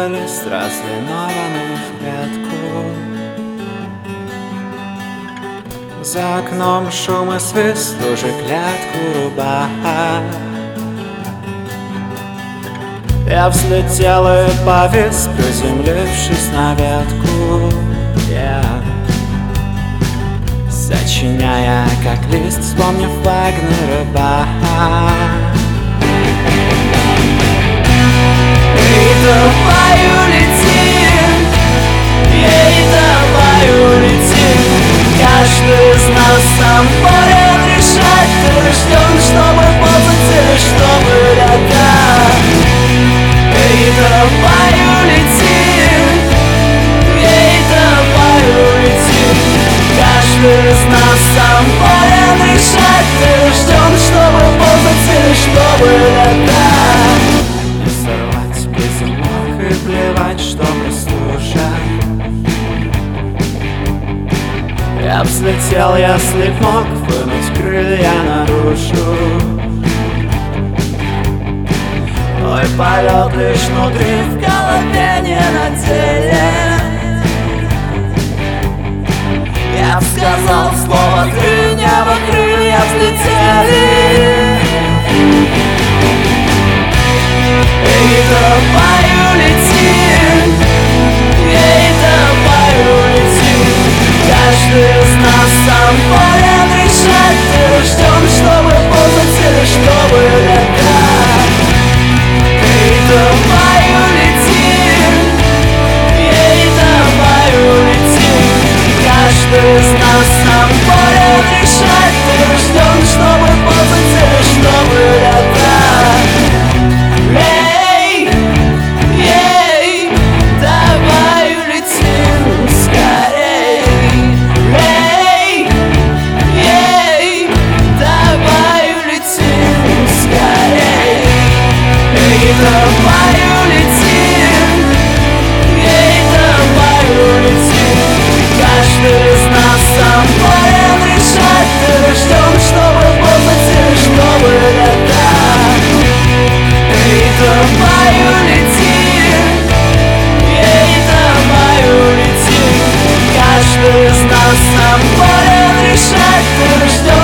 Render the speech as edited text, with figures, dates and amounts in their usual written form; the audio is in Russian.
спутались, разлинованы в клетку. За окном шум и свист, уже клетку рубат. Я взлетел и повис, приземлившись на ветку, сочиняя, как лист, вспомнив Вагнера, Баха. Эй, давай улетим, ей, давай улетим. Каждый из нас сам волен решать, ты рожден, чтобы ползать или чтобы летать. Эй, давай улетим, ей, давай улетим. Каждый из нас сам волен решать, ты рожден, чтобы ползать или чтобы летать. Не сорвать безумок и плевать, что прослушать. Я взлетел, если б мог вынуть крылья наружу. Мой полет лишь внутри, в голове, не на деле. Я б сказал слово «ты», небо, крылья взлетели. Эй, давай улетим, ей, давай улетим. Каждый из нас сам волен решать, ты рожден, чтобы ползать или чтобы летать. Эй, давай улетим, ей, давай улетим. Каждый из нас сам волен решать, ты рожден, чтобы ползать или чтобы летать. Эй, ей, давай улетим скорей. Эй, ей, давай улетим скорей. Эй, давай улетим, ей, давай улетим. Каждый из нас сам волен решать, ты рожден, чтобы ползать или чтобы летать. Эй, давай улетим, ей, давай улетим. Каждый из нас сам волен решать, ты рожден.